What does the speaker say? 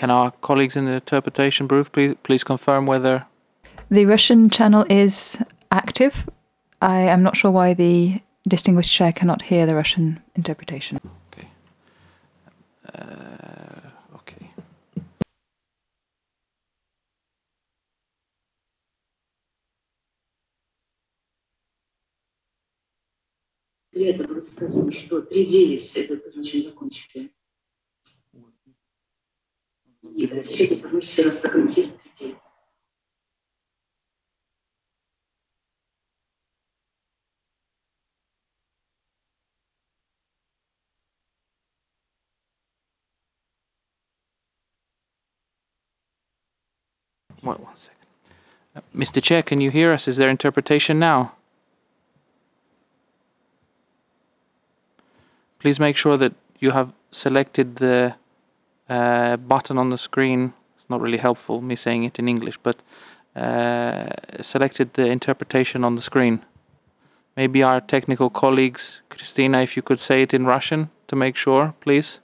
Can our colleagues in the interpretation booth please confirm whether... The Russian channel is active. I am not sure why the distinguished chair cannot hear the Russian interpretation. Okay. Okay. Лето было сказано, что 3.9 этот ничего закончили. И сейчас я скажу еще раз прокомментирую 3.9. One second. Mr. Chair, can you hear us? Is there interpretation now? Please make sure that you have selected the button on the screen. It's not really helpful me saying it in English, but selected the interpretation on the screen. Maybe our technical colleagues, Christina, if you could say it in Russian to make sure, please.